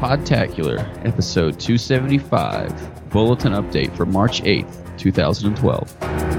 Podtacular, episode 275, Bulletin Update for March 8th, 2012.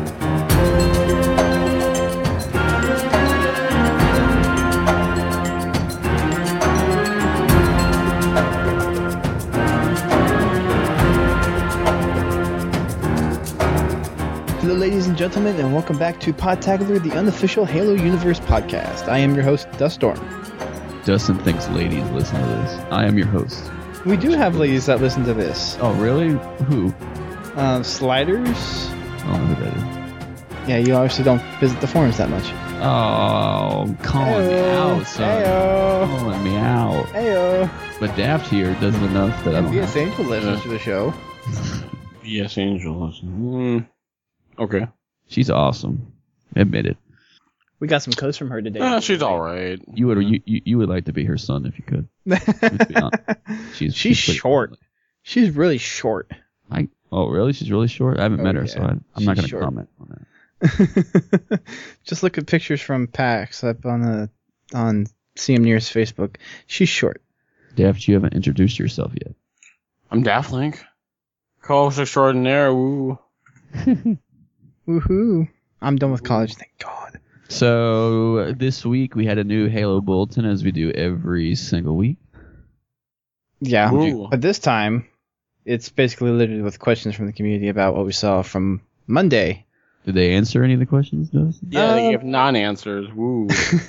Hello, ladies and gentlemen, and welcome back to Podtacular, the unofficial Halo Universe podcast. I am your host, Duststorm. Dustin thinks ladies listen to this. I am your host. We do have ladies that listen to this. Oh, really? Who? Sliders? I don't know who that is. Yeah, you obviously don't visit the forums that much. Oh, calling me out, son. Heyo. Calling me out. Heyo. But Daft here does enough that I don't VS have. Angel listens to the show. Yes, Angel. Okay. She's awesome. Admit it. We got some codes from her today. She's all right. You would like to be her son if you could. Let's be honest. She's She's pretty short. friendly. She's really short. Oh, really? She's really short? I haven't met her, yeah. so I'm not going She's to short. comment on that. Just look at pictures from PAX up on CM Near's Facebook. She's short. Daft, you haven't introduced yourself yet. I'm Daft Link. Co-host extraordinaire. Woo. Woohoo. I'm done with college, thank God. So this week we had a new Halo Bulletin, as we do every single week. Yeah, Ooh. but this time, it's basically littered with questions from the community about what we saw from Monday. Did they answer any of the questions, Dustin? Yeah, they gave non-answers. Woo.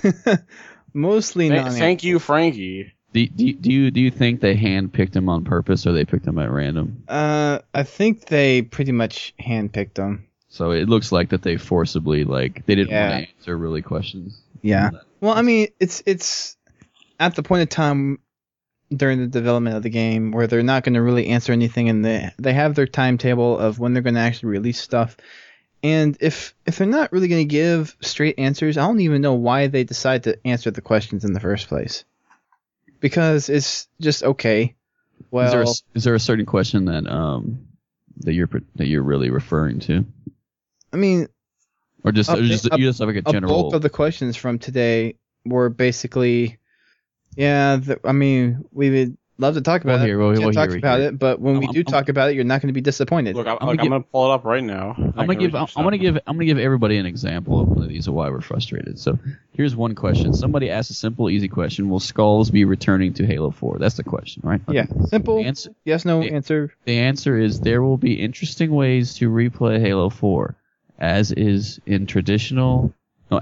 Mostly not. Thank you, Frankie. Do you think they handpicked them on purpose, or they picked them at random? I think they pretty much handpicked them. So it looks like that they forcibly, like, they didn't Yeah. want to answer really questions. Yeah. Well, I mean, it's at the point in time during the development of the game where they're not going to really answer anything, and they have their timetable of when they're going to actually release stuff. And if they're not really going to give straight answers, I don't even know why they decide to answer the questions in the first place. Because it's just okay. Well, Is there a certain question that you're really referring to, I mean, or just you just have like a a general? bulk of the questions from today were basically, yeah. We would love to talk about it, but when we do talk about it, you're not going to be disappointed. Look, I'm going to pull it up right now. I'm gonna give everybody an example of one of these of why we're frustrated. So here's one question. Somebody asked a simple, easy question. Will Skulls be returning to Halo 4? That's the question, right? Yeah, simple. Yes, no answer. The answer is there will be interesting ways to replay Halo 4, as is traditional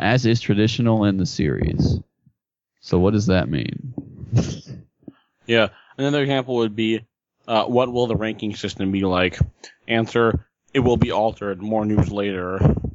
in the series. So what does that mean? Yeah. Another example would be, what will the ranking system be like? Answer, it will be altered. More news later.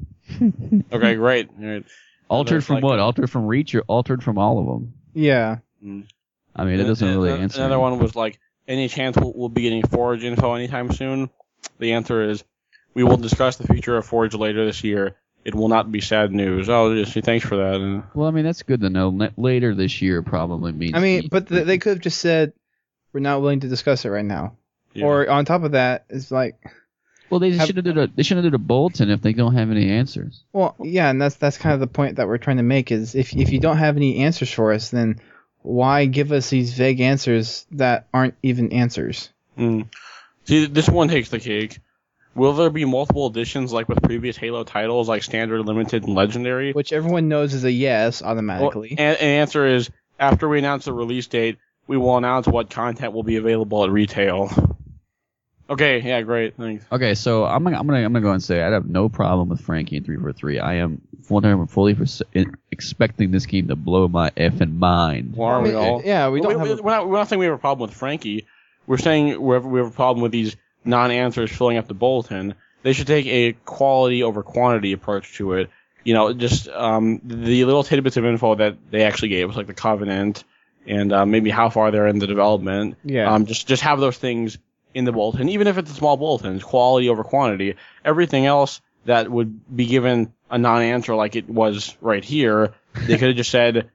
Okay, great. All right. Altered from what? Altered from Reach or altered from all of them? Yeah. I mean, it doesn't really answer. Another one was like, any chance we'll be getting Forge info anytime soon? The answer is, we will discuss the future of Forge later this year. It will not be sad news. Oh, just thanks for that. Well, I mean, that's good to know. Later this year probably means... I mean, but they could have just said, we're not willing to discuss it right now. Yeah. Or on top of that, it's like... Well, they should have did a bulletin if they don't have any answers. Well, yeah, and that's kind of the point that we're trying to make is if you don't have any answers for us, then why give us these vague answers that aren't even answers? See, this one takes the cake. Will there be multiple editions like with previous Halo titles, like Standard, Limited, and Legendary? Which everyone knows is a yes automatically. Well, and answer is, after we announce the release date, we will announce what content will be available at retail. Okay, yeah, great, thanks. Okay, so I'm gonna go and say I have no problem with Frankie in 343. I am fully expecting this game to blow my effing mind. Well, are we all? Yeah, we're not saying we have a problem with Frankie. We're saying we have a problem with these non-answers filling up the bulletin. They should take a quality over quantity approach to it. You know, just the little tidbits of info that they actually gave us, like the Covenant and maybe how far they're in the development. Yeah. Just have those things in the bulletin, even if it's a small bulletin. It's quality over quantity. Everything else that would be given a non-answer like it was right here, they could have just said,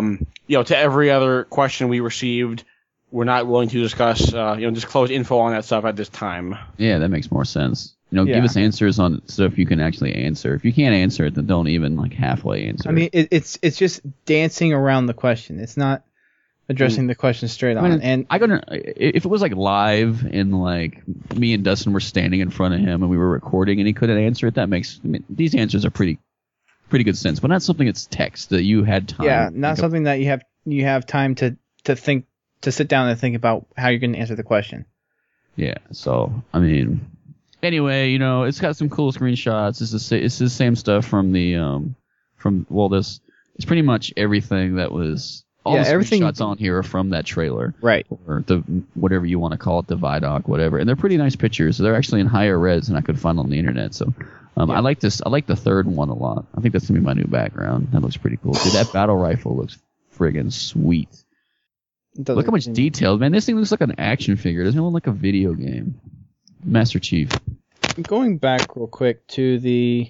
to every other question we received, we're not willing to discuss, disclose info on that stuff at this time. Yeah, that makes more sense. Give us answers on stuff you can actually answer. If you can't answer it, then don't even halfway answer. I mean, it's just dancing around the question. It's not addressing the question straight on. And if it was like live and like me and Dustin were standing in front of him and we were recording and he couldn't answer it, these answers are pretty good sense, but not something that's text that you had time. Yeah, not something that you have time to think, to sit down and think about how you're going to answer the question. Yeah. So I mean, anyway, it's got some cool screenshots. It's the same stuff from this. It's pretty much everything that was. All the screenshots on here are from that trailer. Right. Or the whatever you want to call it, the Vidoc, whatever. And they're pretty nice pictures. They're actually in higher res than I could find on the internet. So I like this. I like the third one a lot. I think that's going to be my new background. That looks pretty cool. Dude, that battle rifle looks friggin' sweet. Look how much detail. Man, this thing looks like an action figure. It doesn't look like a video game. Master Chief. Going back real quick to the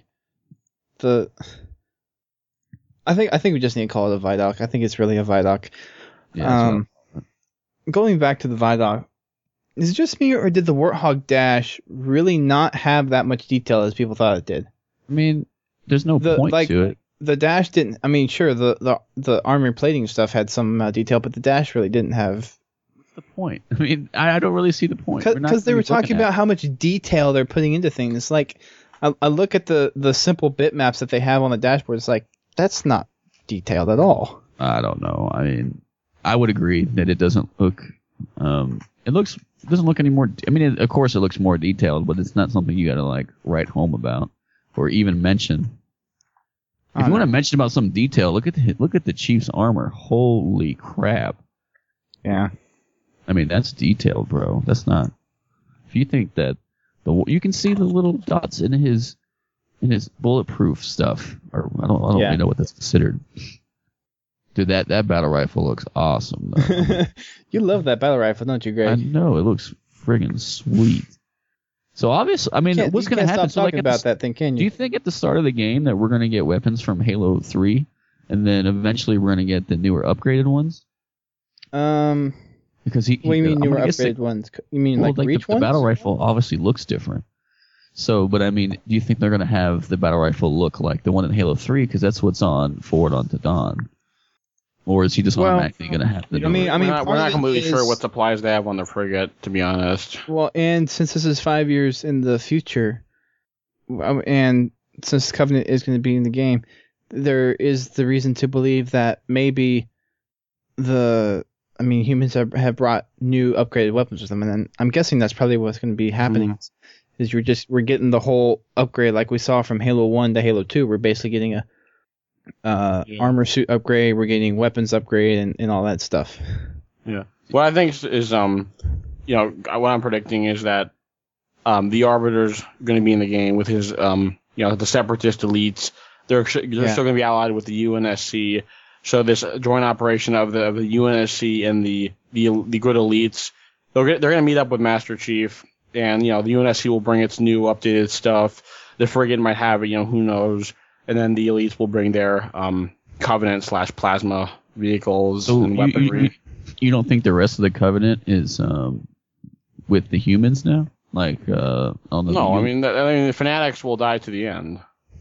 I think we just need to call it a Vidoc. I think it's really a Vidoc. Yeah, going back to the Vidoc, is it just me or did the Warthog Dash really not have that much detail as people thought it did? I mean, there's no point to it. The Dash didn't. I mean, sure, the armor plating stuff had some detail, but the Dash really didn't have. What's the point? I mean, I don't really see the point. Because they were talking about how much detail they're putting into things. Like, I look at the simple bitmaps that they have on the dashboard. It's like, that's not detailed at all. I don't know. I mean, I would agree that it doesn't look. It doesn't look any more. I mean, of course, it looks more detailed, but it's not something you got to like write home about or even mention. If you want to mention about some detail, look at the Chief's armor. Holy crap! Yeah. I mean, that's detailed, bro. That's not. If you think that you can see the little dots in his bulletproof stuff, or I don't really know what that's considered. Dude, that battle rifle looks awesome, though. You love that battle rifle, don't you, Greg? I know, it looks friggin' sweet. So obviously, I mean, what's going to happen? Stop talking about that thing, can you? Do you think at the start of the game that we're going to get weapons from Halo 3, and then eventually we're going to get the newer upgraded ones? Because what do you mean newer upgraded ones? You mean like Reach ones? The battle rifle obviously looks different. So, but I mean, do you think they're going to have the battle rifle look like the one in Halo 3? Because that's what's on Forward Unto Dawn. Or is he just automatically going to have the? We're not completely sure what supplies they have on the frigate, to be honest. Well, and since this is 5 years in the future, and since Covenant is going to be in the game, there is the reason to believe that maybe humans have brought new upgraded weapons with them, and then I'm guessing that's probably what's going to be happening. Is we're getting the whole upgrade like we saw from Halo 1 to Halo 2. We're basically getting a armor suit upgrade, we're getting weapons upgrade, and all that stuff. Yeah. What I think is what I'm predicting is that the Arbiter's going to be in the game with his the Separatist elites. They're still going to be allied with the UNSC. So this joint operation of the UNSC and the good elites, they're going to meet up with Master Chief, and the UNSC will bring its new updated stuff. The frigate might have it, who knows. And then the elites will bring their Covenant/plasma vehicles and weaponry. You don't think the rest of the Covenant is with the humans now? Like on the No, I mean the Fanatics will die to the end.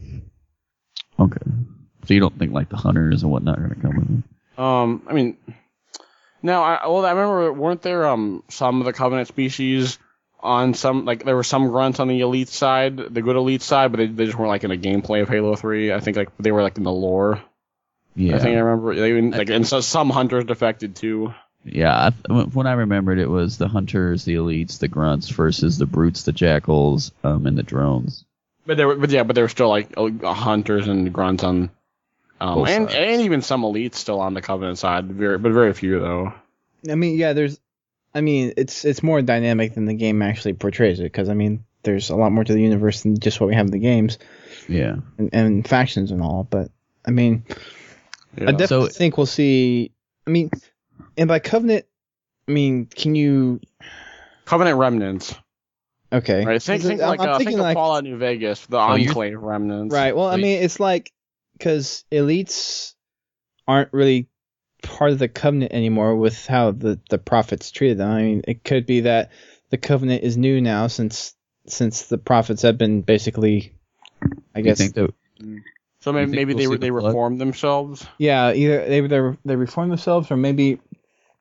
Okay, so you don't think like the Hunters and whatnot are going to come with them? I mean, now I remember, weren't there some of the Covenant species on some, like there were some grunts on the elite side, the good elite side, but they just weren't like in the gameplay of Halo 3. I think like they were like in the lore. Yeah, I think I remember. And so some Hunters defected too. Yeah, when I remembered, it was the Hunters, the elites, the grunts versus the brutes, the jackals, and the drones. But there were still like Hunters and grunts on, and even some elites still on the Covenant side. Very few though. I mean, yeah, it's more dynamic than the game actually portrays it, because there's a lot more to the universe than just what we have in the games. Yeah, and factions and all. But I definitely think we'll see. And by Covenant, can you Covenant remnants? Okay, right. Think of Fallout New Vegas, the Enclave remnants. Right. Well, it's like, because elites aren't really part of the Covenant anymore with how the Prophets treated them. It could be that the Covenant is new now since the Prophets have been basically, I guess. So maybe they reformed themselves. Yeah, either they reformed themselves, or maybe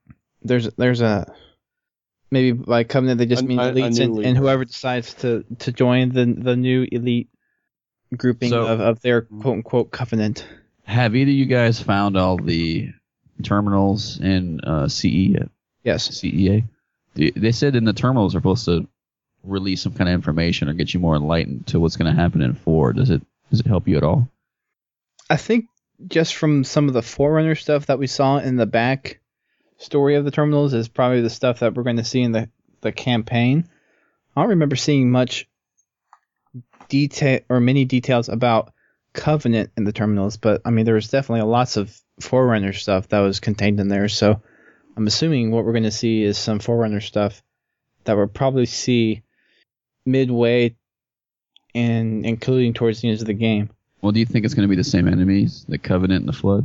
there's a maybe by Covenant they just mean elites and whoever decides to join the new elite grouping of their quote unquote Covenant. Have either of you guys found all the terminals in CE yet? Yes. CEA. They said in the terminals are supposed to release some kind of information or get you more enlightened to what's going to happen in 4. Does it help you at all? I think just from some of the Forerunner stuff that we saw in the back story of the terminals is probably the stuff that we're going to see in the campaign. I don't remember seeing much detail or many details about Covenant in the terminals, but I mean there was definitely lots of Forerunner stuff that was contained in there, so I'm assuming what we're going to see is some Forerunner stuff that we'll probably see midway and including towards the end of the game. Well, do you think it's going to be the same enemies, the Covenant and the Flood?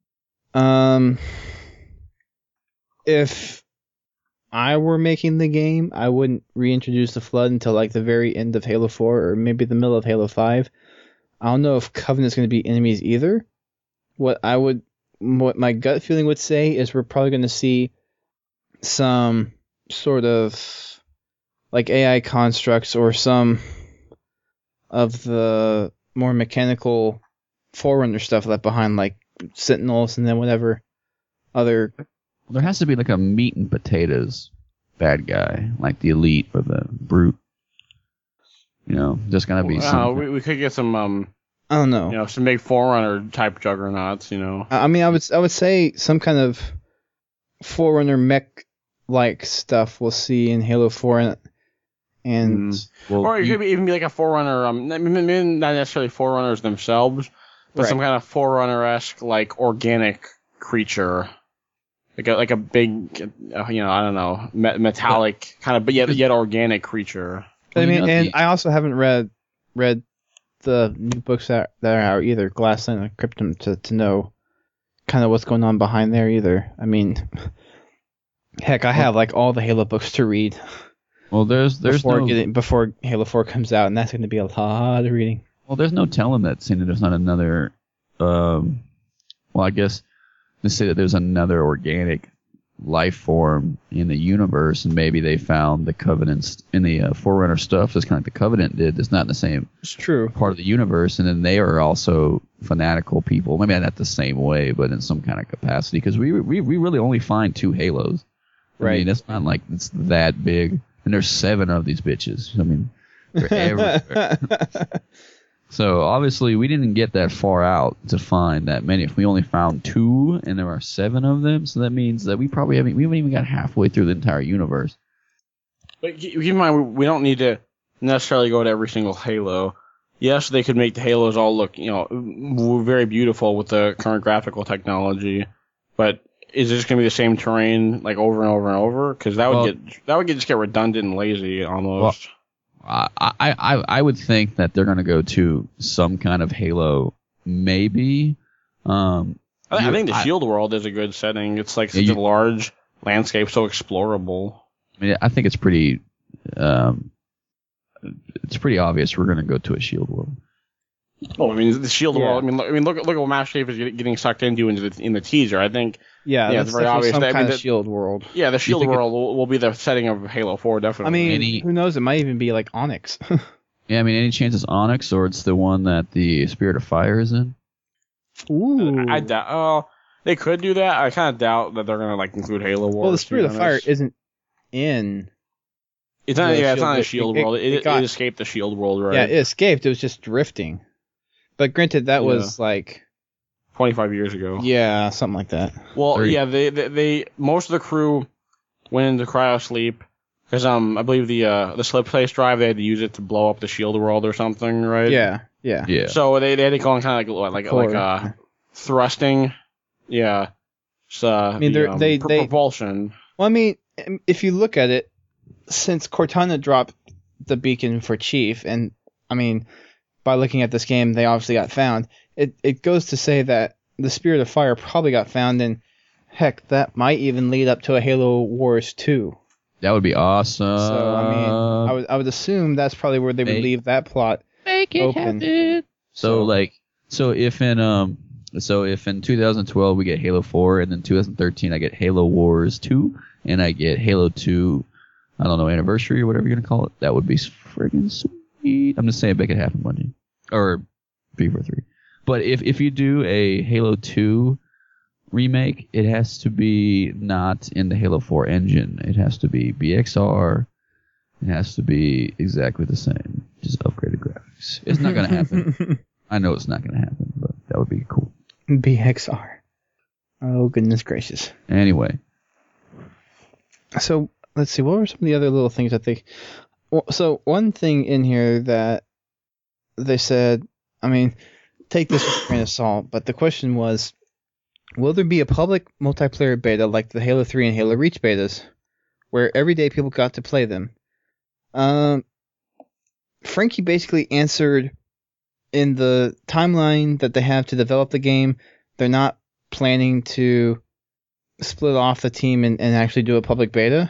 If I were making the game, I wouldn't reintroduce the Flood until like the very end of Halo 4 or maybe the middle of Halo 5. I don't know if Covenant's going to be enemies either. What my gut feeling would say is we're probably going to see some sort of like AI constructs or some of the more mechanical Forerunner stuff left behind, like Sentinels and then whatever other. There has to be like a meat and potatoes bad guy, like the Elite or the Brute. You know, just gotta be some. We could get some. I don't know. You know, some big Forerunner type juggernauts. You know. I mean, I would say some kind of Forerunner mech like stuff we'll see in Halo 4 and or it could even be like a Forerunner. Maybe not necessarily Forerunners themselves, but some kind of Forerunner-esque like organic creature. Like a big, I don't know, metallic kind of, but yet organic creature. I mean, and I also haven't read the new books that are out either, Glassland or Cryptum, to know kind of what's going on behind there either. I mean, heck, I have like all the Halo books to read. Well, before Halo 4 comes out, and that's going to be a lot of reading. Well, there's no telling that there's not another. Well, I guess. To say that there's another organic life form in the universe, and maybe they found the Covenants in the Forerunner stuff, just kind of like the Covenant did. It's not in the same part of the universe, and then they are also fanatical people. Maybe not the same way, but in some kind of capacity, because we really only find 2 Halos. Right. I mean, it's not like it's that big, and there's 7 of these bitches. I mean, they're everywhere. So obviously we didn't get that far out to find that many. If we only found 2 and there are 7 of them, so that means that we haven't even got halfway through the entire universe. But keep in mind, we don't need to necessarily go to every single Halo. Yes, they could make the Halos all look, very beautiful with the current graphical technology, but is it just going to be the same terrain like over and over and over? Because that would just get redundant and lazy almost. Well, I would think that they're going to go to some kind of Halo, maybe. I think the Shield world is a good setting. It's like such a large landscape, so explorable. I mean, I think it's pretty obvious we're going to go to a Shield world. Well, I mean, the Shield world. I mean, look at what Master Chief is getting sucked into in the teaser. I think. Yeah, it's very obvious. Some kind of Shield world. Yeah, the Shield world will be the setting of Halo 4, definitely. I mean, who knows? It might even be like Onyx. Yeah, I mean, any chance it's Onyx or it's the one that the Spirit of Fire is in? Ooh. I doubt. Oh, they could do that. I kind of doubt that they're gonna include Halo Wars. Well, the Spirit of Fire isn't in. It's not. Yeah, it's not a Shield world. It escaped the Shield world, right? Yeah, it escaped. It was just drifting. But granted, that was like 25 years ago. Yeah, something like that. Well, 30. Yeah, they most of the crew went into cryo sleep because I believe the slip space drive, they had to use it to blow up the Shield world or something, right? Yeah. So they had to go on kind of like thrusting. Yeah. So I mean, they propulsion. Well, I mean, if you look at it, since Cortana dropped the beacon for Chief, and I mean, by looking at this game, they obviously got found. It goes to say that the Spirit of Fire probably got found, and heck, that might even lead up to a Halo Wars 2. That would be awesome. So I mean, I would assume that's probably where they would leave that plot open. Happen. So if So if in 2012 we get Halo 4, and then 2013 I get Halo Wars 2, and I get Halo 2, I don't know, anniversary or whatever you're gonna call it, that would be friggin' sweet. I'm just saying, make it happen, Bungie, or 343. But if you do a Halo 2 remake, it has to be not in the Halo 4 engine. It has to be BXR. It has to be exactly the same, just upgraded graphics. It's not gonna happen. I know it's not gonna happen, but that would be cool. BXR. Oh, goodness gracious. Anyway. So, let's see. What were some of the other little things I think? Well, so, one thing in here that they said, I mean, take this with a grain of salt, but the question was, will there be a public multiplayer beta like the Halo 3 and Halo Reach betas, where everyday people got to play them? Frankie basically answered in the timeline that they have to develop the game, they're not planning to split off the team and actually do a public beta.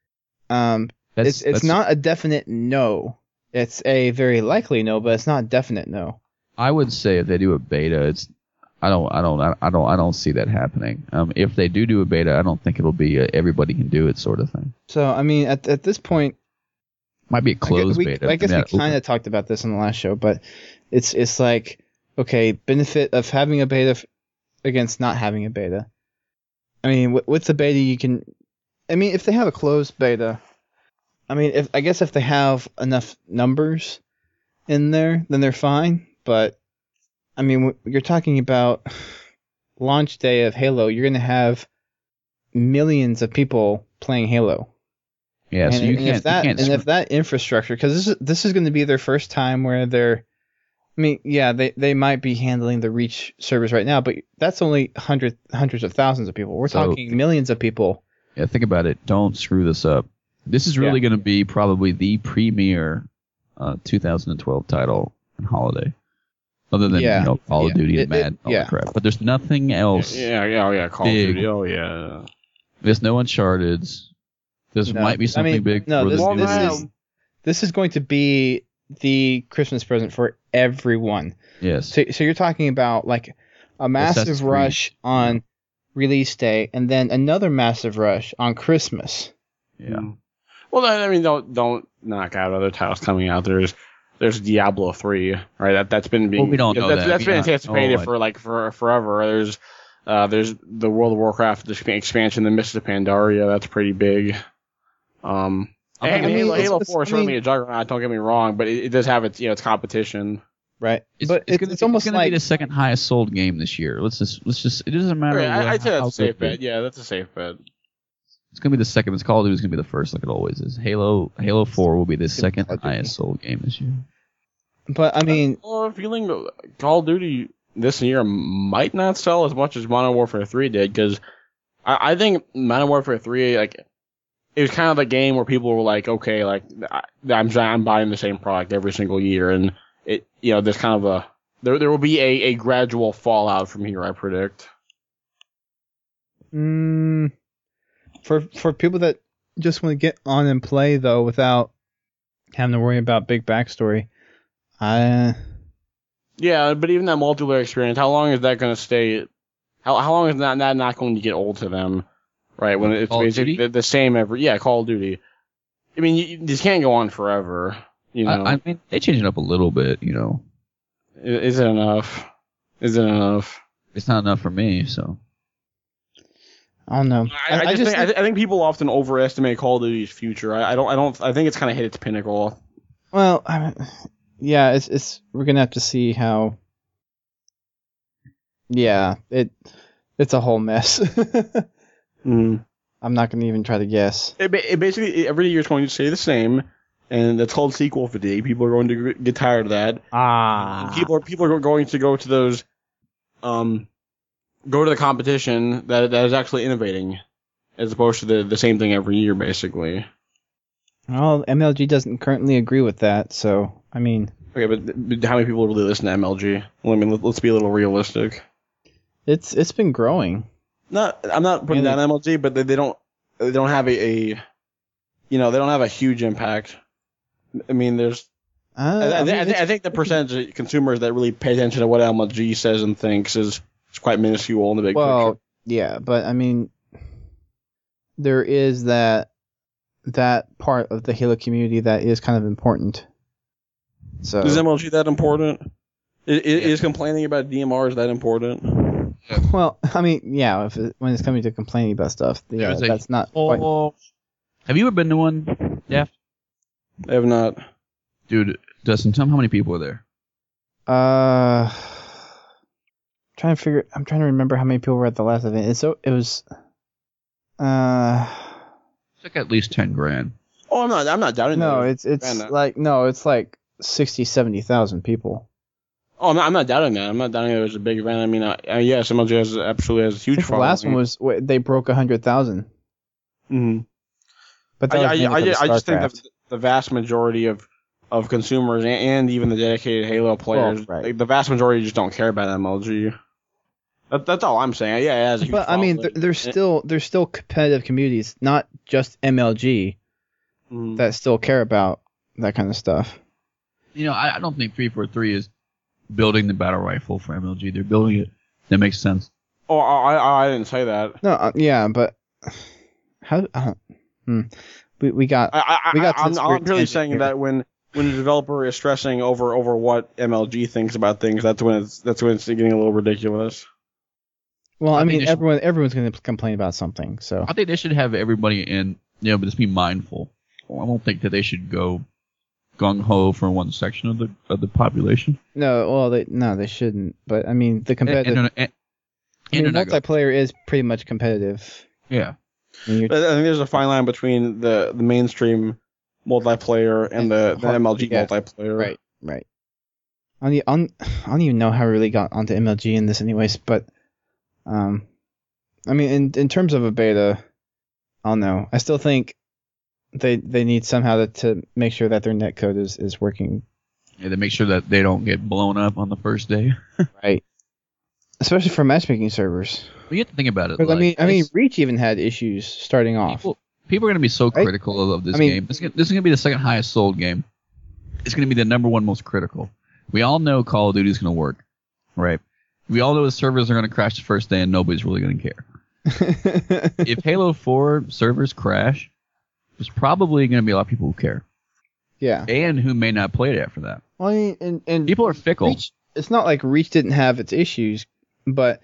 It's not a definite no. It's a very likely no, but it's not a definite no. I would say if they do a beta, I don't see that happening. If they do a beta, I don't think it'll be a everybody can do it sort of thing. So I mean, at this point, might be a closed beta. I guess we kind of talked about this on the last show, but it's like, okay, benefit of having a beta against not having a beta. I mean, with the beta you can, I mean, if they have a closed beta, I mean, if they have enough numbers in there, then they're fine. But I mean, you're talking about launch day of Halo. You're going to have millions of people playing Halo. Yeah, so you can't. If that infrastructure, because this is going to be their first time where they're, I mean, yeah, they might be handling the Reach servers right now, but that's only hundreds of thousands of people. We're talking millions of people. Yeah, think about it. Don't screw this up. This is really going to be probably the premier 2012 title and holiday. Other than Call of Duty and Madden, all that crap. But there's nothing else. Yeah, Call of Duty. Oh yeah. There's no Uncharted's. This might be something big. No, this is going to be the Christmas present for everyone. Yes. So you're talking about like a massive rush on release day, and then another massive rush on Christmas. Yeah. Well, I mean, don't knock out other titles coming out. There's Diablo 3, right? That's been being. Well, we don't know that. That's been anticipated for forever. There's the World of Warcraft expansion, the Mists of Pandaria. That's pretty big. Halo 4 is certainly a juggernaut. Don't get me wrong, but it does have its competition. Right, it's almost going to be the second highest sold game this year. Let's just. It doesn't matter. Right, I'd say that's a safe bet. Yeah, that's a safe bet. It's going to be the second. It's Call of Duty is going to be the first, like it always is. Halo 4 will be the second highest sold game this year. But I mean, I have a feeling Call of Duty this year might not sell as much as Modern Warfare 3 did, because I think Modern Warfare 3, like, it was kind of a game where people were like, okay, like, I'm buying the same product every single year, and there's kind of there will be a gradual fallout from here, I predict. For people that just want to get on and play though, without having to worry about big backstory, yeah, but even that multiplayer experience, how long is that going to stay? How long is that not going to get old to them? Right, when it's basically the same every Call of Duty. I mean, this can't go on forever. You know, I mean, they change it up a little bit. You know, is it enough? Is it enough? It's not enough for me. So I don't know. I think people often overestimate Call of Duty's future. I think it's kind of hit its pinnacle. Well, yeah, it's we're gonna have to see how. Yeah, it's a whole mess. I'm not going to even try to guess. It basically, every year is going to stay the same, and that's called sequel fatigue. People are going to get tired of that. People are going to go to those, go to the competition that is actually innovating, as opposed to the same thing every year, basically. Well, MLG doesn't currently agree with that, so, I mean... Okay, but how many people really listen to MLG? Well, I mean, let's be a little realistic. It's been growing. I'm not putting down MLG, but they don't have they don't have a huge impact. I mean, there's I think the percentage of consumers that really pay attention to what MLG says and thinks is it's quite minuscule in the big Well, picture. yeah, but I mean, there is that part of the Halo community that is kind of important. So Is MLG that important? Is complaining about DMRs that important? well, I mean, yeah, when it's coming to complaining about stuff, yeah, that's not quite. Have you ever been to one, Jeff? I have not. Dude, Dustin, tell me how many people were there. I'm trying to remember how many people were at the last event. It was. It's like at least 10 grand. Oh, I'm not doubting that. No, it's like 60, 70,000 people. Oh, I'm not doubting that. I'm not doubting it was a big event. I mean, yes, MLG absolutely has a huge following. The last one was they broke 100,000. Mm-hmm. But I just think that the vast majority of consumers and even the dedicated Halo players, like, the vast majority just don't care about MLG. That's all I'm saying. Yeah, it has a huge following. I mean, there's still competitive communities, not just MLG, that still care about that kind of stuff. You know, I don't think 343 is building the battle rifle for MLG. They're building it. That makes sense. Oh, I didn't say that. No, yeah, but how? We got. I'm really saying that when the developer is stressing over what MLG thinks about things, that's when it's getting a little ridiculous. Well, I mean, everyone's going to complain about something, so I think they should have everybody in, but just be mindful. I don't think that they should go gung ho for one section of the population. No, well, they shouldn't. But I mean, the competitive multiplayer is pretty much competitive. Yeah, I think there's a fine line between the mainstream multiplayer and the MLG multiplayer. Right. I don't even know how I really got onto MLG in this, anyways. But I mean, in terms of a beta, I don't know. I still think they need somehow to make sure that their netcode is working. Yeah, they make sure that they don't get blown up on the first day. Right. Especially for matchmaking servers. Well, you have to think about it. Like, I mean, Reach even had issues starting off. People are going to be so critical of this game. This is going to be the second highest sold game. It's going to be the number one most critical. We all know Call of Duty is going to work, right? We all know the servers are going to crash the first day and nobody's really going to care. If Halo 4 servers crash, there's probably going to be a lot of people who care. Yeah. And who may not play it after that. Well, I mean, and people are fickle. Reach, it's not like Reach didn't have its issues, but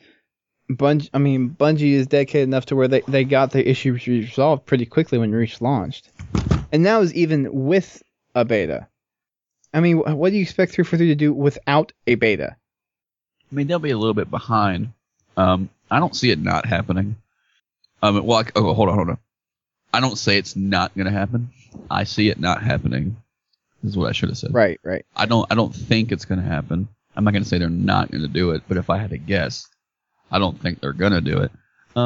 Bungie is dedicated enough to where they got the issues resolved pretty quickly when Reach launched. And that was even with a beta. I mean, what do you expect 343 to do without a beta? I mean, they'll be a little bit behind. I don't see it not happening. Hold on. I don't say it's not going to happen. I see it not happening. This is what I should have said. Right. I don't think it's going to happen. I'm not going to say they're not going to do it, but if I had to guess, I don't think they're going to do it.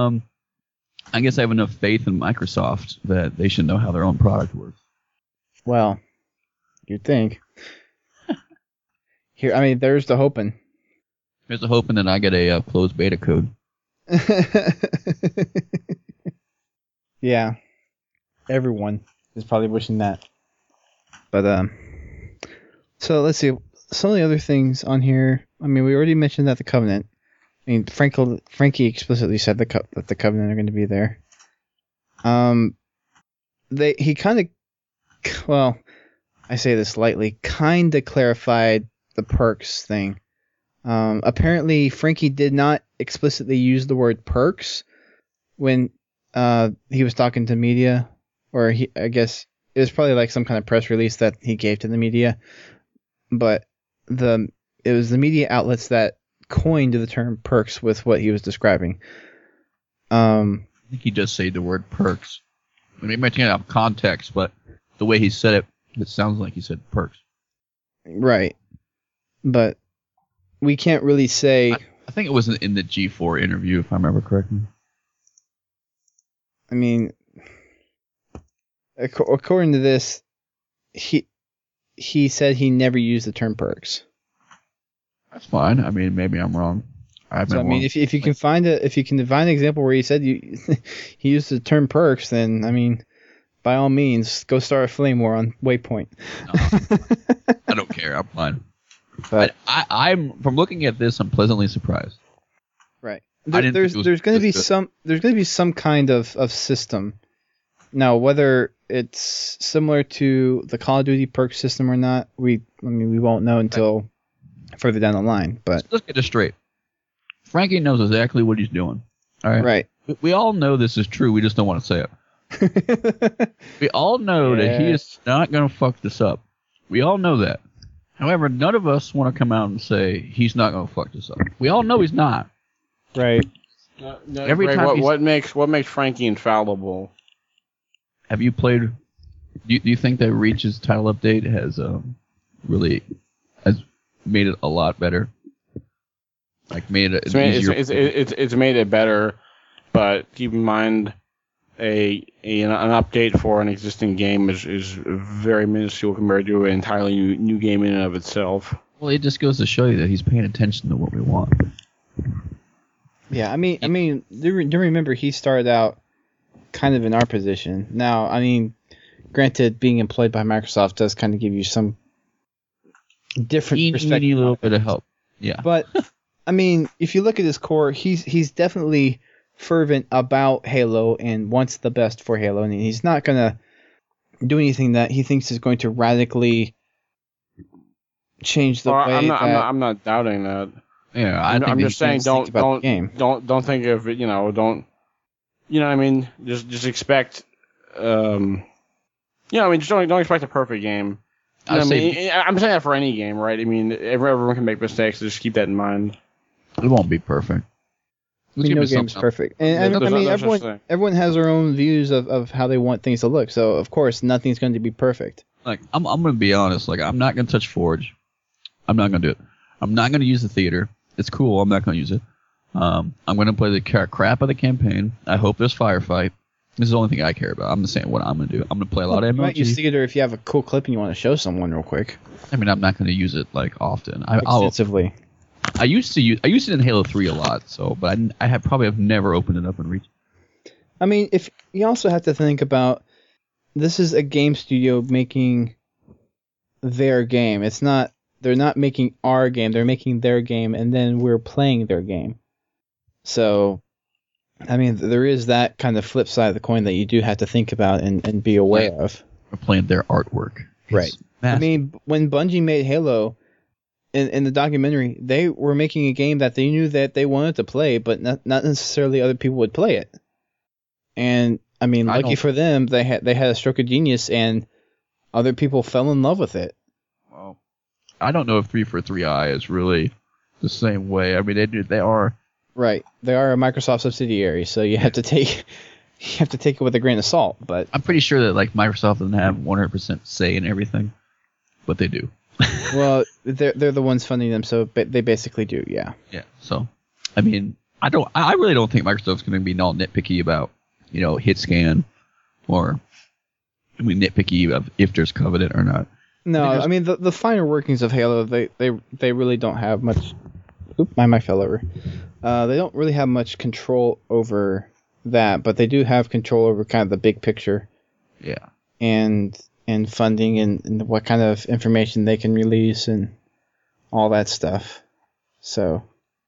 I guess I have enough faith in Microsoft that they should know how their own product works. Well, you'd think. Here, I mean, there's the hoping. There's the hoping that I get a closed beta code. Yeah. Everyone is probably wishing that. But, so let's see. Some of the other things on here. I mean, we already mentioned that the Covenant. I mean, Frankie explicitly said that the Covenant are going to be there. He kind of, well, I say this lightly, kind of clarified the perks thing. Apparently, Frankie did not explicitly use the word perks when he was talking to media, or I guess it was probably like some kind of press release that he gave to the media. But it was the media outlets that coined the term perks with what he was describing. I think he does say the word perks. I mean, he might take it out of context, but the way he said it, it sounds like he said perks. Right. But we can't really say... I think it was in the G4 interview, if I remember correctly. I mean, according to this, he said he never used the term perks. That's fine. I mean, maybe I'm wrong. I mean, if you can find an example where he said he used the term perks, then I mean, by all means, go start a flame war on Waypoint. No, I don't care. I'm fine. But I'm from looking at this, I'm pleasantly surprised. there's going to be some kind of system. Now, whether it's similar to the Call of Duty perk system or not, we won't know until further down the line. But let's get this straight. Frankie knows exactly what he's doing. All right. Right. We all know this is true. We just don't want to say it. We all know that he is not going to fuck this up. We all know that. However, none of us want to come out and say he's not going to fuck this up. We all know he's not. Right. Every time. What makes Frankie infallible? Have you played? Do you think that Reach's title update has made it a lot better? Like made it easier. It's made it better, but keep in mind, an update for an existing game is very minuscule compared to an entirely new game in and of itself. Well, it just goes to show you that he's paying attention to what we want. Yeah, I mean, do remember he started out kind of in our position. Now, I mean, granted, being employed by Microsoft does kind of give you some different perspective. You need a little bit of help. Yeah. But I mean, if you look at his core, he's definitely fervent about Halo and wants the best for Halo, and he's not gonna do anything that he thinks is going to radically change the way. I'm not doubting that. Yeah, I'm just saying don't think of it. Don't. You know what I mean? Just expect. Just don't expect a perfect game. I'm saying that for any game, right? I mean, everyone can make mistakes. So just keep that in mind. It won't be perfect. No game's perfect, and everyone has their own views of how they want things to look. So of course, nothing's going to be perfect. Like I'm going to be honest. Like I'm not going to touch Forge. I'm not going to do it. I'm not going to use the theater. It's cool. I'm not going to use it. I'm going to play the crap of the campaign. I hope there's firefight. This is the only thing I care about. I'm just saying what I'm going to do. I'm going to play a lot of MLG. You might use theater if you have a cool clip and you want to show someone real quick. I mean, I'm not going to use it like often. Extensively. I used it in Halo 3 a lot. But I have never opened it up and reached. I mean, if you also have to think about this is a game studio making their game. They're not making our game. They're making their game, and then we're playing their game. So, I mean, there is that kind of flip side of the coin that you do have to think about and be aware of. We're playing their artwork. Right. Massive. I mean, when Bungie made Halo, in the documentary, they were making a game that they knew that they wanted to play, but not necessarily other people would play it. And, I mean, lucky for them, they had a stroke of genius, and other people fell in love with it. Well, I don't know if 343i is really the same way. I mean, they are. Right. They are a Microsoft subsidiary, so you have to take it with a grain of salt. But I'm pretty sure that like Microsoft doesn't have 100% say in everything, but they do. Well, they're the ones funding them, so they basically do. Yeah. Yeah. So, I mean, I really don't think Microsoft's going to be all nitpicky about hit scan, or nitpicky of if there's Covenant or not. No, I mean the finer workings of Halo, they really don't have much. Oop, my mic fell over. They don't really have much control over that, but they do have control over kind of the big picture. Yeah. And funding and what kind of information they can release and all that stuff. So,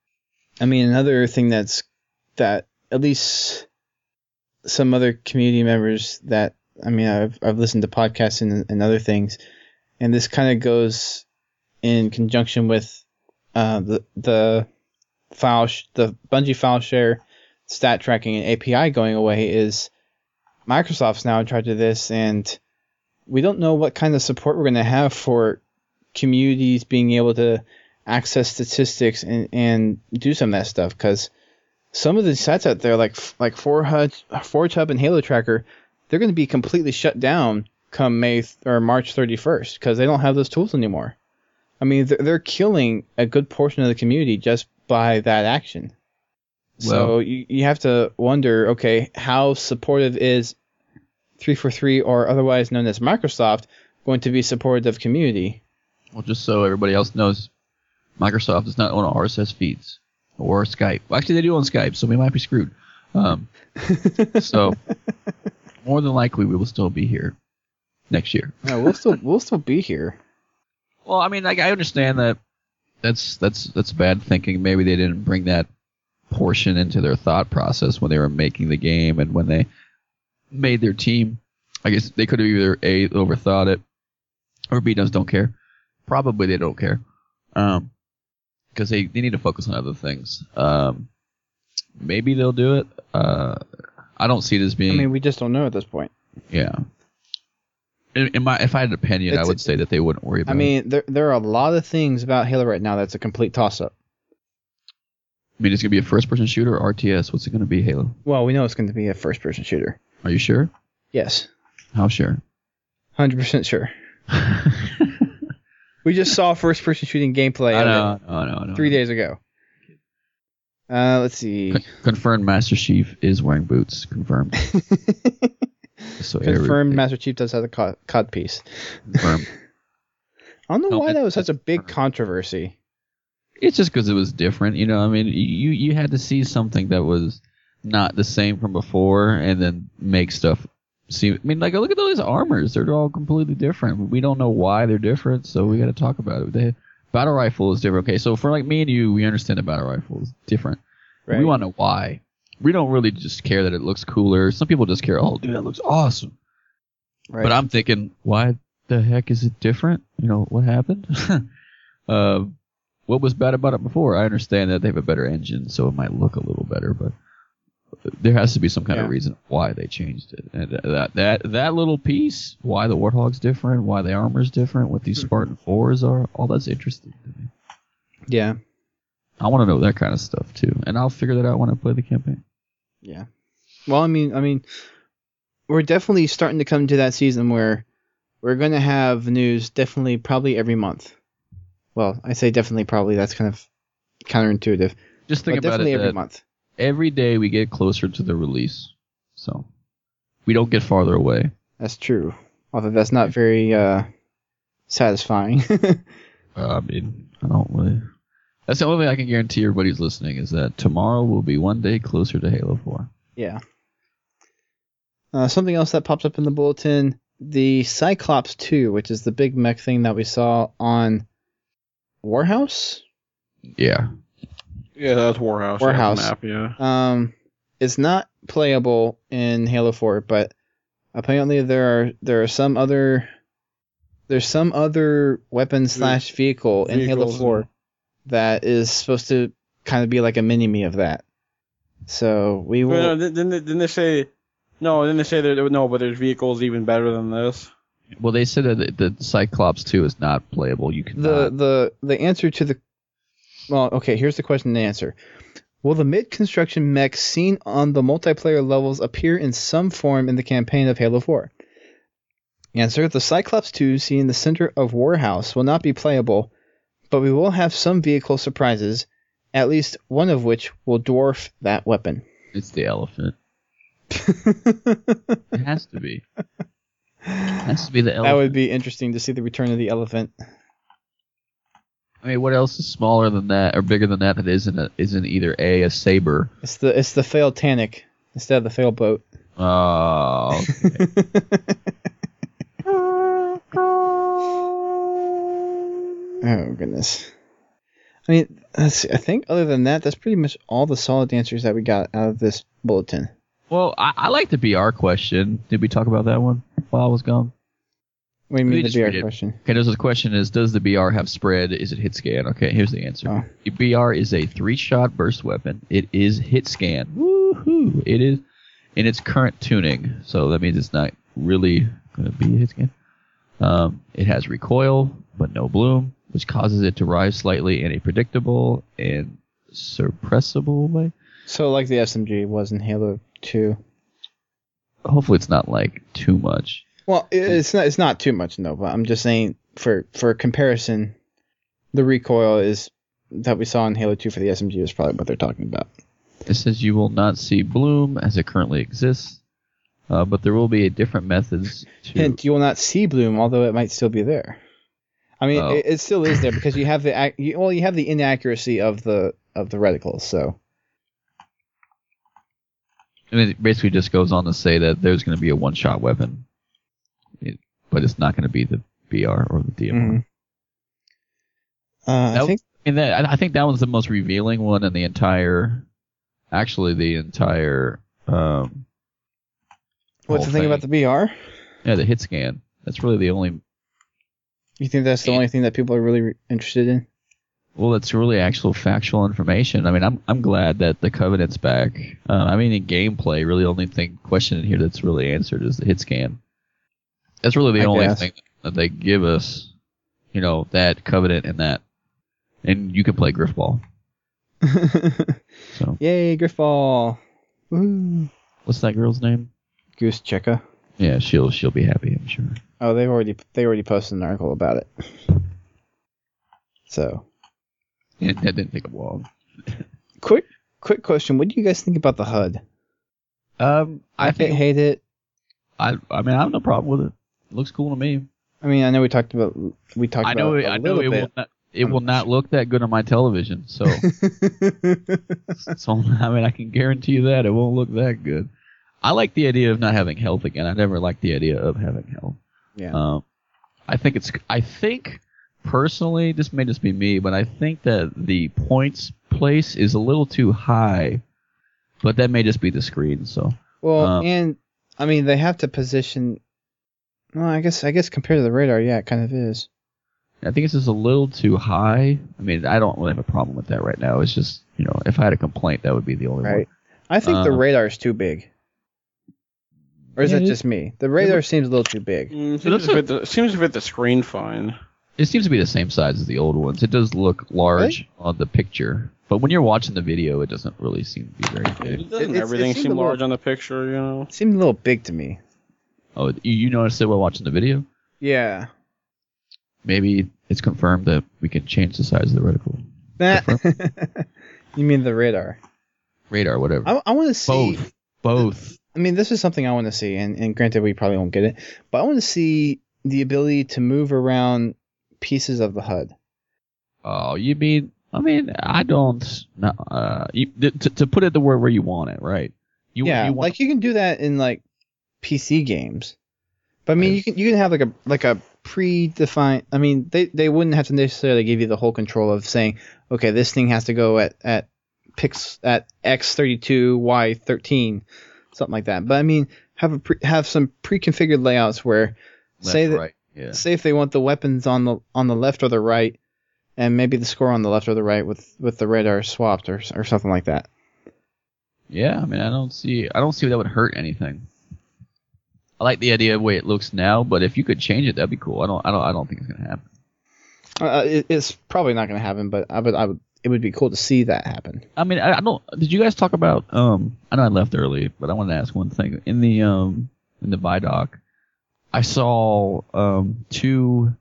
I mean, another thing that at least some other community members that, I mean, I've listened to podcasts and other things, and this kind of goes in conjunction with the Bungie file share, stat tracking, and API going away. Is Microsoft's now in charge of this, and we don't know what kind of support we're going to have for communities being able to access statistics and do some of that stuff, because some of the sites out there, like Forge Hub and Halo Tracker, they're going to be completely shut down come March 31st because they don't have those tools anymore. I mean, they're killing a good portion of the community just by that action. Well, so you have to wonder, okay, how supportive is 343, or otherwise known as Microsoft, going to be supportive of community? Well, just so everybody else knows, Microsoft does not own RSS feeds or Skype. Well, actually, they do own Skype, so we might be screwed. So more than likely, we will still be here next year. No, we'll still be here. Well, I mean, like, I understand that that's bad thinking. Maybe they didn't bring that portion into their thought process when they were making the game and when they made their team. I guess they could have either A, overthought it, or B, just don't care. Probably they don't care. Because they need to focus on other things. Maybe they'll do it. I don't see it as being... I mean, we just don't know at this point. Yeah. If I had an opinion, I would say that they wouldn't worry about it. I mean, there are a lot of things about Halo right now that's a complete toss-up. I mean, it's going to be a first-person shooter or RTS? What's it going to be, Halo? Well, we know it's going to be a first-person shooter. Are you sure? Yes. How sure? 100% sure. We just saw first-person shooting gameplay I know. 3 days ago. Let's see. Confirmed Master Chief is wearing boots. Confirmed. So Confirmed Master Chief does have a cod piece. Confirmed. I don't know why that was such a big controversy. It's just because it was different. You know, I mean, you had to see something that was not the same from before and then make stuff seem... I mean, like, look at those armors. They're all completely different. We don't know why they're different, so we got to talk about it. Battle rifle is different. Okay, so for like me and you, we understand the battle rifle is different. Right. We want to know why. We don't really just care that it looks cooler. Some people just care, oh, dude, that looks awesome. Right. But I'm thinking, why the heck is it different? You know, what happened? What was bad about it before? I understand that they have a better engine, so it might look a little better, but there has to be some kind of reason why they changed it. And that little piece, why the Warthog's different, why the armor's different, what these Spartan 4s are, all that's interesting to me. Yeah. I want to know that kind of stuff too, and I'll figure that out when I play the campaign. Yeah. Well, I mean, we're definitely starting to come to that season where we're going to have news definitely probably every month. Well, I say definitely probably. That's kind of counterintuitive. Just think about definitely it. Every month. Every day we get closer to the release, so we don't get farther away. That's true. Although that's not very satisfying. I mean, I don't really... That's the only thing I can guarantee everybody's listening is that tomorrow will be one day closer to Halo 4. Yeah. Something else that pops up in the bulletin, the Cyclops 2, which is the big mech thing that we saw on Warhouse? Yeah. Yeah, that's Warhouse. Warhouse. Map, yeah. It's not playable in Halo 4, but apparently there's some other weapon / vehicle in Halo 4 that is supposed to kind of be like a mini-me of that. So we will... Didn't they say... No, didn't they say but there's vehicles even better than this? Well, they said that the Cyclops 2 is not playable. You can the answer to the... Well, okay, here's the question and answer. Will the mid-construction mechs seen on the multiplayer levels appear in some form in the campaign of Halo 4? Answer, the Cyclops 2 seen in the center of Warhouse will not be playable, but we will have some vehicle surprises, at least one of which will dwarf that weapon. It's the elephant. It has to be. It has to be the elephant. That would be interesting to see the return of the elephant. I mean, what else is smaller than that or bigger than that isn't either a saber? It's the failed Tannic instead of the failed boat. Oh. Okay. Oh goodness. I mean, I think other than that, that's pretty much all the solid answers that we got out of this bulletin. Well, I like the BR question. Did we talk about that one while I was gone? What do you mean the BR question? Okay, the question is, does the BR have spread? Is it hit scan? Okay, here's the answer. Oh. The BR is a 3-shot burst weapon. It is hit scan. Woohoo! It is in its current tuning, so that means it's not really going to be a hit scan. It has recoil, but no bloom, which causes it to rise slightly in a predictable and suppressible way. So like the SMG was in Halo 2. Hopefully it's not like too much. Well, it's not too much, no, but I'm just saying for comparison, the recoil is that we saw in Halo 2 for the SMG is probably what they're talking about. It says you will not see bloom as it currently exists, but there will be different methods to... Hint, you will not see bloom, although it might still be there. I mean, it still is there because you have the inaccuracy of the reticles, so... And it basically just goes on to say that there's going to be a one-shot weapon, but it's not going to be the BR or the DMR. Mm-hmm. I think that one's the most revealing one in the entire actually the entire. What's whole the thing about the VR? Yeah, the hit scan. That's really the only. You think that's the only thing that people are really interested in? Well, it's really actual factual information. I mean, I'm glad that the Covenant's back. I mean, in gameplay, really the only question in here that's really answered is the hit scan. That's really the only thing that they give us. You know, that Covenant and that. And you can play Griffball. So. Yay, Griffball. Woo. What's that girl's name? Goose Checka. Yeah, she'll be happy, I'm sure. Oh, they already posted an article about it. So. Yeah, that didn't take up long. Quick question. What do you guys think about the HUD? I hate it. I mean, I have no problem with it. It looks cool to me. I mean, I know we talked about it. I know it will not look that good on my television. So, I mean, I can guarantee you that it won't look that good. I like the idea of not having health again. I never liked the idea of having health. Yeah. I think personally, this may just be me, but I think that the points place is a little too high. But that may just be the screen. So. Well, and I mean, they have to position. Well, I guess compared to the radar, yeah, it kind of is. I think it's just a little too high. I mean, I don't really have a problem with that right now. It's just, you know, if I had a complaint, that would be the only one. I think the radar is too big. Or is that just me? The radar seems a little too big. Seems to fit the screen fine. It seems to be the same size as the old ones. It does look large on the picture. But when you're watching the video, it doesn't really seem to be very big. Doesn't everything seem large on the picture, you know? It seemed a little big to me. Oh, you noticed it while watching the video? Yeah. Maybe it's confirmed that we can change the size of the reticle. You mean the radar? Radar, whatever. I want to see... Both. I mean, this is something I want to see, and granted, we probably won't get it, but I want to see the ability to move around pieces of the HUD. Oh, you mean... I mean, I don't... to put it the word where you want it, right? You can do that in, like, PC games. But I mean, you can have like a predefined. I mean, they wouldn't have to necessarily give you the whole control of saying, okay, this thing has to go at X32, Y13, something like that. But I mean, have some pre-configured layouts where say if they want the weapons on the left or the right, and maybe the score on the left or the right with the radar swapped or something like that. Yeah, I mean, I don't see that would hurt anything. I like the idea of the way it looks now, but if you could change it, that'd be cool. I don't think it's gonna happen. It's probably not gonna happen, but it would be cool to see that happen. I mean, I don't. Did you guys talk about? I know I left early, but I wanted to ask one thing. In the Vidoc, I saw two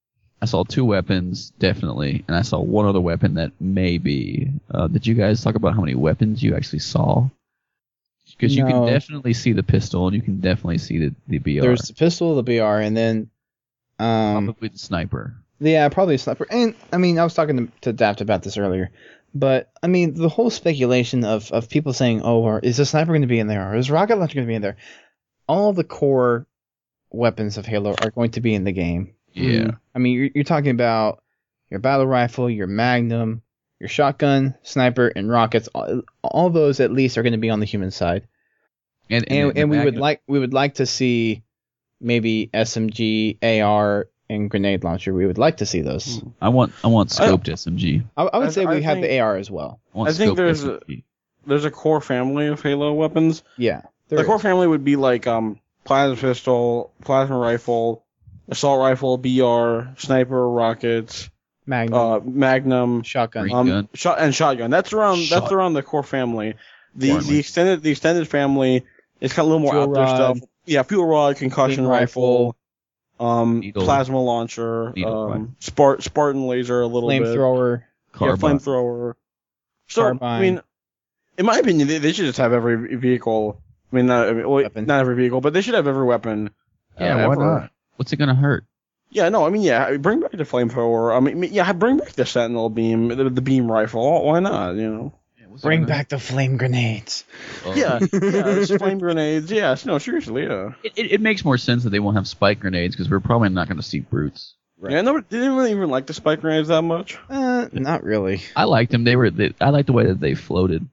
weapons definitely, and I saw one other weapon that may be. Did you guys talk about how many weapons you actually saw? Because you can definitely see the pistol, and you can definitely see the BR. There's the pistol, the BR, and then probably the sniper. Yeah, probably a sniper. And I mean, I was talking to Daft about this earlier, but I mean, the whole speculation of people saying, "Oh, is the sniper going to be in there? Or is rocket launcher going to be in there?" All the core weapons of Halo are going to be in the game. Yeah. I mean, you're talking about your battle rifle, your Magnum, your shotgun, sniper, and rockets. All those at least are going to be on the human side. And we would like to see maybe SMG, AR, and grenade launcher. We would like to see those. I want scoped SMG. I would say we have the AR as well. I think there's a core family of Halo weapons. Yeah. The core family would be like plasma pistol, plasma rifle, assault rifle, BR, sniper, rockets, Magnum, shotgun, shotgun. That's around the core family. The extended family is kind of a little more out there stuff. Yeah, fuel rod, concussion rifle, plasma launcher, Spartan laser, a little flamethrower, flamethrower. So I mean, in my opinion, they should just have every vehicle. I mean, not every vehicle, but they should have every weapon. Yeah, why not? What's it gonna hurt? Yeah, no, I mean, yeah, bring back the flamethrower. I mean, yeah, bring back the Sentinel beam, the beam rifle. Why not? You know, bring back the flame grenades. Yeah, flame grenades. Yeah, no, seriously, yeah. It makes more sense that they won't have spike grenades because we're probably not going to see brutes. Right. Yeah, no, didn't really even like the spike grenades that much. Not really. I liked them. I liked the way that they floated.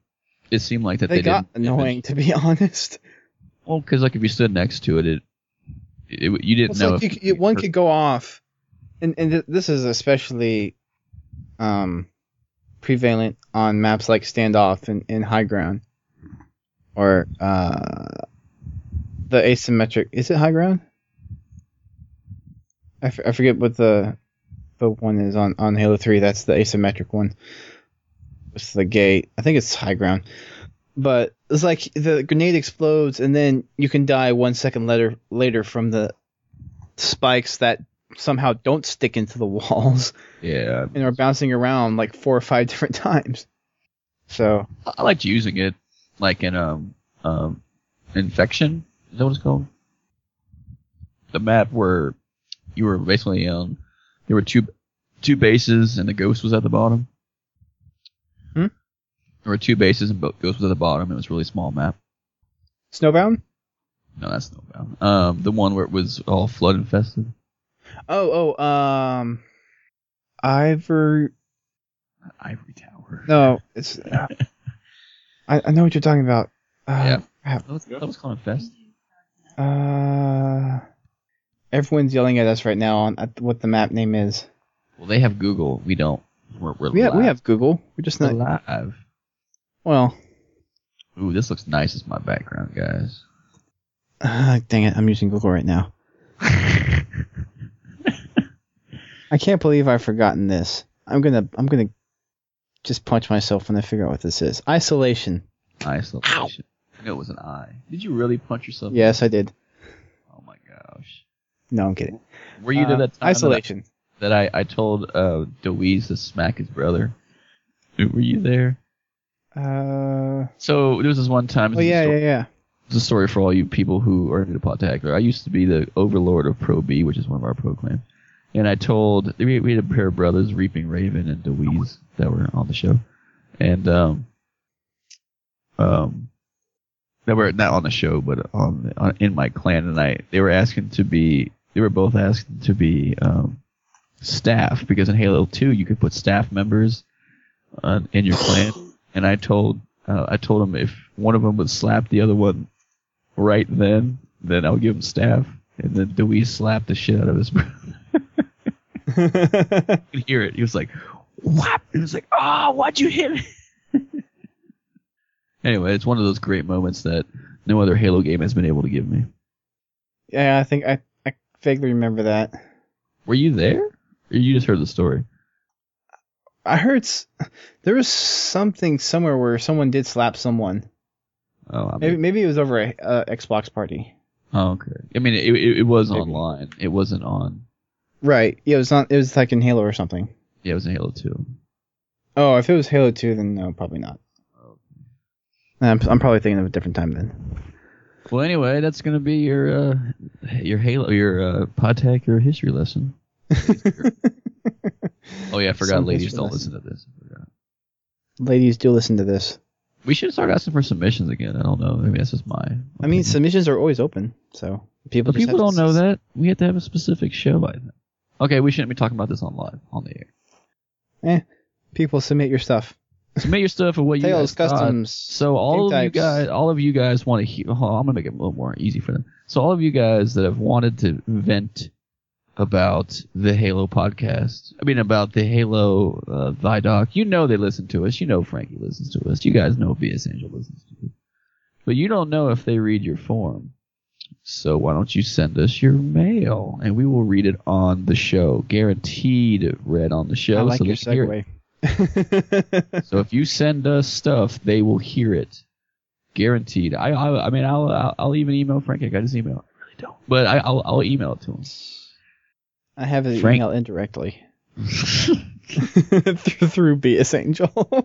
it seemed like that They got didn't annoying, to be honest. Well, because like if you stood next to it, you didn't It's know. like if one could go off, and this is especially prevalent on maps like Standoff in High Ground, or the asymmetric. Is it High Ground? I forget what the one is on Halo 3. That's the asymmetric one. It's the gate. I think it's High Ground. But it's like the grenade explodes, and then you can die 1 second later from the spikes that somehow don't stick into the walls. Yeah. And are bouncing around like 4 or 5 different times. So I liked using it, like in Infection. Is that what it's called? The map where you were basically there were two bases and the ghost was at the bottom. There were 2 bases and Ghost was at the bottom. It was a really small map. Snowbound? No, that's Snowbound. The one where it was all flood infested. Ivory Tower. No, it's. I know what you're talking about. Yeah. That was called Infest. Everyone's yelling at us right now on what the map name is. Well, they have Google. We don't. We're we live. have Google. We're just not live. Well. Ooh, this looks nice as my background, guys. Dang it! I'm using Google right now. I can't believe I've forgotten this. I'm gonna just punch myself when I figure out what this is. Isolation. Isolation. Ow. I knew it was an I. Did you really punch yourself? Yes, I did. Oh my gosh. No, I'm kidding. Were you there that time Isolation? That I told DeWeese to smack his brother. Were you there? So there was this one time. Yeah. It's a story for all you people who are into Podtacular. I used to be the overlord of Pro B, which is one of our pro clans. And I told, we had a pair of brothers, Reaping Raven and DeWeese, that were on the show. And, they were not on the show, but in my clan. And they were both asking to be, staff, because in Halo 2 you could put staff members, in your clan. And I told them if one of them would slap the other one right then I would give him staff. And then DeWeese slapped the shit out of his brother. You could hear it. He was like, "What?" He was like, "Oh, why'd you hit me?" Anyway, it's one of those great moments that no other Halo game has been able to give me. Yeah, I think I vaguely remember that. Were you there? Or you just heard the story? I heard there was something somewhere where someone did slap someone. Oh, maybe it was over a Xbox party. Oh, okay. I mean, it was online. It wasn't on. Right. Yeah, it was like in Halo or something. Yeah, it was in Halo 2. Oh, if it was Halo 2, then no, probably not. I'm probably thinking of a different time then. Well, anyway, that's gonna be your Halo, your Podtacular history lesson. Oh yeah, I forgot. Ladies don't listen to this. I forgot. Ladies do listen to this. We should start asking for submissions again. I don't know. Maybe that's just my opinion. I mean, submissions are always open, so people. But people don't know that. We have to have a specific show by then. Okay, we shouldn't be talking about this on the air. People submit your stuff. Submit your stuff and what you Tales, guys customs. So all of you guys want to hear. I'm gonna make it a little more easy for them. So all of you guys that have wanted to vent about the Halo podcast, about the Halo Vidoc, you know they listen to us. You know Frankie listens to us. You guys know VS Angel listens to us. But you don't know if they read your form. So why don't you send us your mail and we will read it on the show. Guaranteed read on the show. I like so your segue. So if you send us stuff, they will hear it. Guaranteed. I'll even email Frank. I got his email. I really don't. But I'll email it to him. I have his email indirectly. through BS Angel.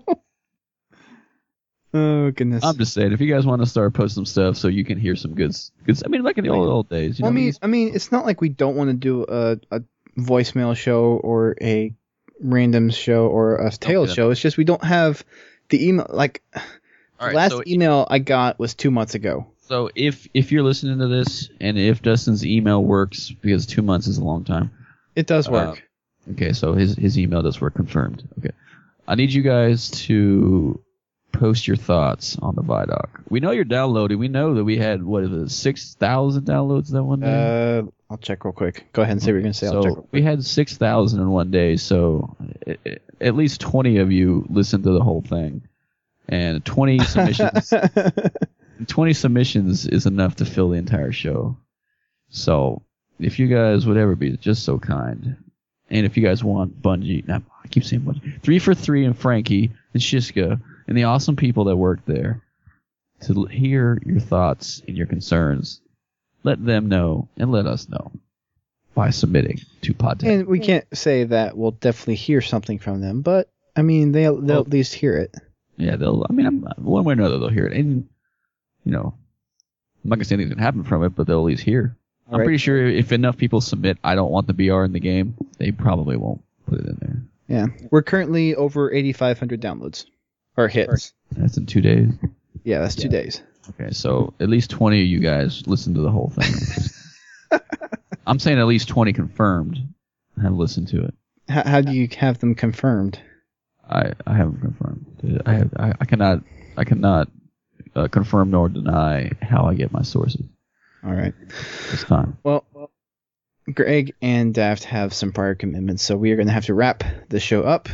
Oh, goodness. I'm just saying, if you guys want to start posting some stuff so you can hear some good like in the old days. I mean, it's not like we don't want to do a voicemail show or a random show or a Tales show. It's just we don't have the email. Like, the last email I got was 2 months ago. So if you're listening to this and if Dustin's email works, because 2 months is a long time. It does work. Okay, so his email does work, confirmed. Okay. I need you guys to post your thoughts on the Vidoc. We know you're downloading. We know that we had, 6,000 downloads that one day? I'll check real quick. Go ahead and say what you're going to say. I'll check real So quick. we had 6,000 in one day, so at least 20 of you listened to the whole thing. And 20 submissions 20 submissions is enough to fill the entire show. So if you guys would ever be just so kind, and if you guys want Bungie, I keep saying Bungie, 3 for 3 and Frankie and Shiska and the awesome people that work there to hear your thoughts and your concerns, let them know and let us know by submitting to Podtech. And we can't say that we'll definitely hear something from them, but I mean they'll at least hear it. Yeah, one way or another they'll hear it. And, I'm not going to say anything's going to happen from it, but they'll at least hear. I'm pretty sure if enough people submit, I don't want the BR in the game, they probably won't put it in there. Yeah. We're currently over 8,500 downloads. Or hits. That's in 2 days. Yeah, that's 2 days. Okay, so at least 20 of you guys listen to the whole thing. I'm saying at least 20 confirmed have listened to it. How do you have them confirmed? I haven't confirmed. I cannot confirm nor deny how I get my sources All right. this time. Well, Greg and Daft have some prior commitments, so we are going to have to wrap the show up.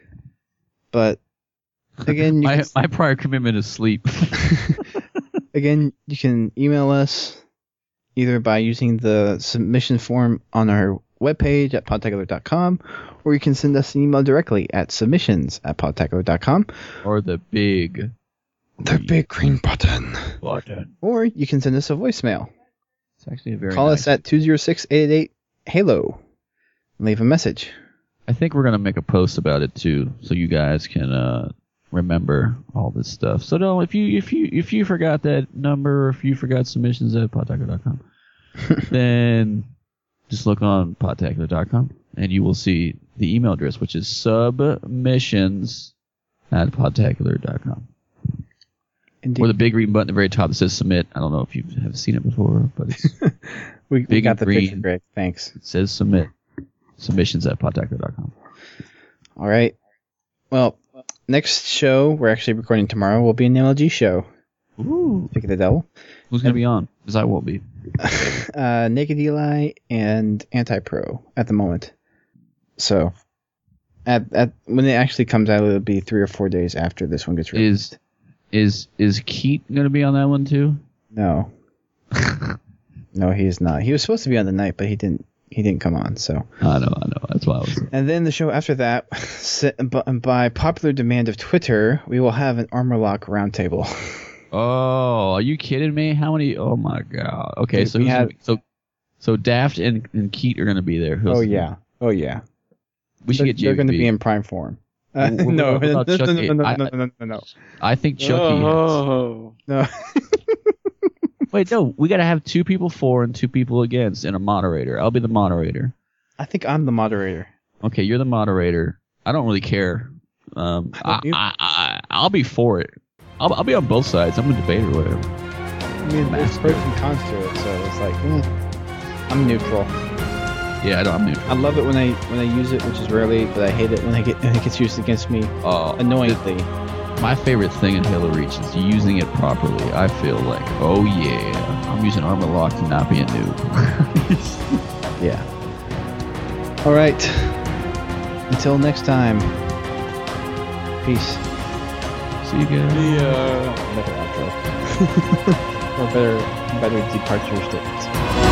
But again, my prior commitment is sleep. Again, you can email us either by using the submission form on our webpage at podtacular.com, or you can send us an email directly at submissions@podtacular.com. Or the big green button. button. Or you can send us a voicemail. It's actually a very Call nice. us at 206-888-HALO. Leave a message. I think we're gonna make a post about it too, so you guys can remember all this stuff. So no, if you forgot that number, or if you forgot submissions at podtacular.com, then just look on podtacular.com and you will see the email address, which is submissions@podtacular.com. Indeed. Or the big green button at the very top that says submit. I don't know if you have seen it before, but it's, we big got and the green. picture, Greg. Thanks. it says submit. Submissions@podtacular.com. All right. Well, next show we're actually recording tomorrow will be an MLG show. Ooh. Pick of the Devil. Who's going to be on? Because I won't be. Naked Eli and Anti-Pro at the moment. So, at when it actually comes out, it'll be 3 or 4 days after this one gets released. Is Keat going to be on that one too? No. No, he is not. He was supposed to be on the night, but he didn't come on. So. I know. That's why I was. And then the show after that, by popular demand of Twitter, we will have an Armor Lock roundtable. Oh, are you kidding me? How many? Oh my god. Okay, Dude, so Daft and Keat are going to be there. Who else Oh is yeah. Oh yeah. We should get JVP. They're going to be in prime form. What No. about Chucky? No. I think Chucky has. Oh. No. Wait, no. We got to have 2 people for and 2 people against and a moderator. I'll be the moderator. I think I'm the moderator. Okay, you're the moderator. I don't really care. I'll be for it. I'll be on both sides. I'm a debater or whatever. I mean, there's pros and cons to it, so it's like, I'm neutral. Yeah, I'm neutral. I love it when I use it, which is rarely, but I hate it when it gets used against me annoyingly. My favorite thing in Halo Reach is using it properly. I feel like, oh yeah, I'm using Armor Lock to not be a noob. Yeah. All right. Until next time. Peace. See you guys. Better outro. Or better departure statements.